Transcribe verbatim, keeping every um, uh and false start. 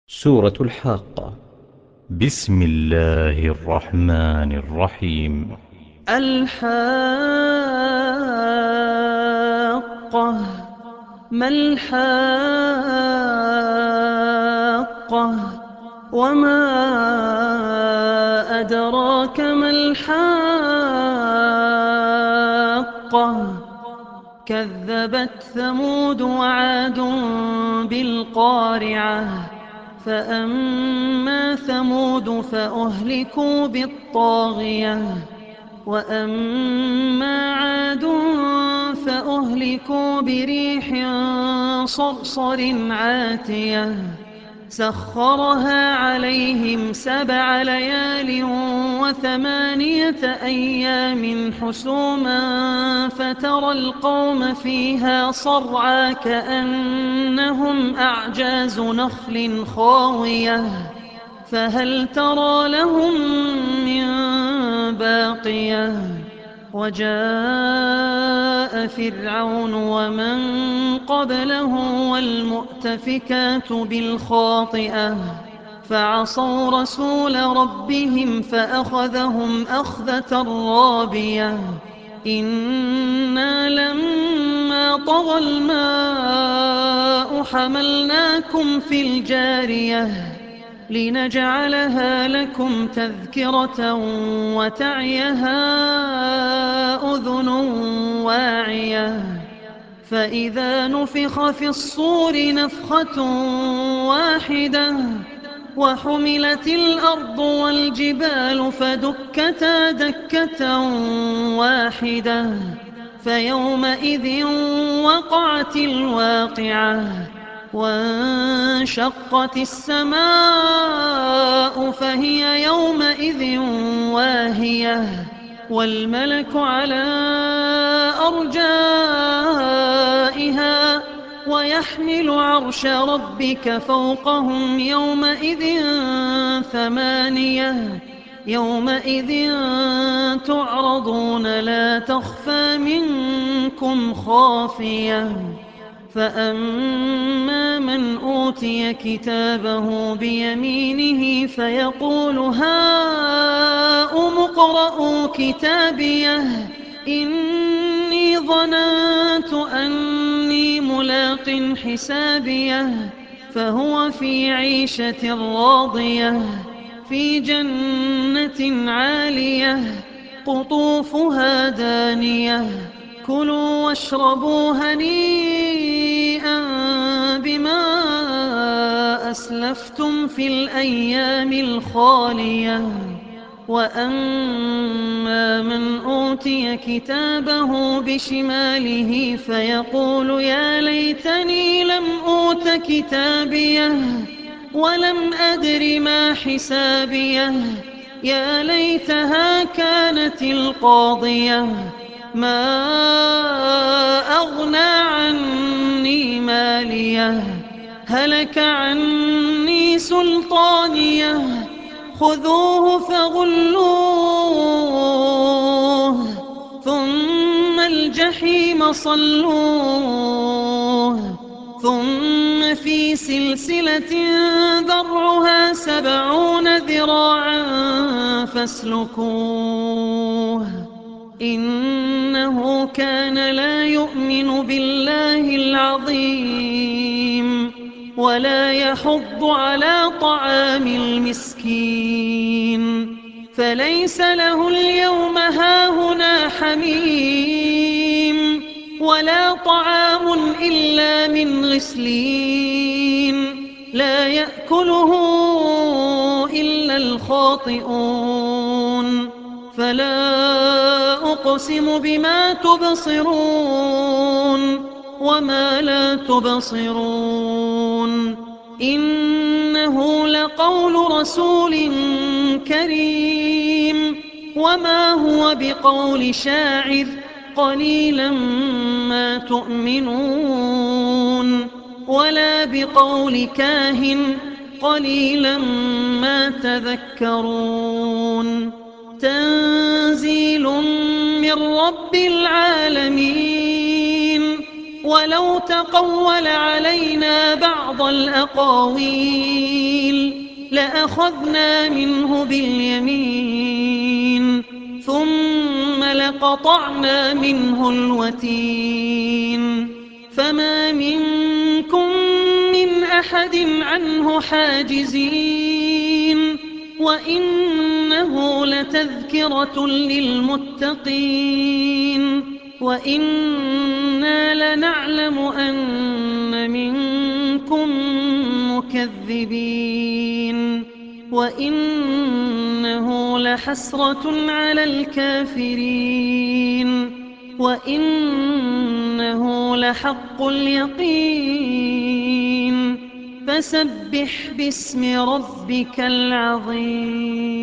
سورة الحاقة. بسم الله الرحمن الرحيم. الحاقة. ما الحاقة وما أدراك ما الحاقة. كذبت ثمود وعاد بالقارعة فأما ثمود فأهلكوا بالطاغية وأما عاد فأهلكوا بريح صرصر عاتية سخرها عليهم سبع ليال وثمانية أيام حسوما فترى القوم فيها صرعى كأنهم أعجاز نخل خاوية فهل ترى لهم من باقية. وجاء فرعون ومن قبله والمؤتفكات بالخاطئة فعصوا رسول ربهم فأخذهم أخذة رابية. إنا لما طغى الماء حملناكم في الجارية لنجعلها لكم تذكرة وتعيها أذن واعية. فإذا نفخ في الصور نفخة واحدة وحملت الأرض والجبال فدكتا دكة واحدة فيومئذ وقعت الواقعة وانشقت السماء فهي يومئذ واهية والملك على أرجائها ويحمل عرش ربك فوقهم يومئذ ثمانية يومئذ تعرضون لا تخفى منكم خافية. فأما من أوتي كتابه بيمينه فيقول هاؤم اقرءوا كتابيه إني ظننت أني ملاق حسابيه فهو في عيشة راضية في جنة عالية قطوفها دانية كلوا واشربوا هنيئا بما أسلفتم في الأيام الخالية. وأما من أوتي كتابه بشماله فيقول يا ليتني لم أوت كتابيه ولم أدر ما حسابيه يا ليتها كانت القاضية ما أغنى عني ماليه هلك عني سلطانيه خذوه فغلوه ثم الجحيم صلوه ثم في سلسلة ذرعها سبعون ذراعا فاسلكوه إنه كان لا يؤمن بالله العظيم ولا يحض على طعام المسكين فليس له اليوم هاهنا حميم ولا طعام إلا من غسلين لا يأكله إلا الخاطئون. فلا أقسم بما تبصرون وما لا تبصرون إنه لقول رسول كريم وما هو بقول شاعر قليلا ما تؤمنون ولا بقول كاهن قليلا ما تذكرون. تنزيل من رب العالمين ولو تقول علينا بعض الأقاويل لأخذنا منه باليمين ثم لقطعنا منه الوتين فما منكم من أحد عنه حاجزين وإنه لتذكرة للمتقين وإنا لنعلم أن منكم مكذبين وإنه لحسرة على الكافرين وإنه لحق اليقين فسبح باسم ربك العظيم.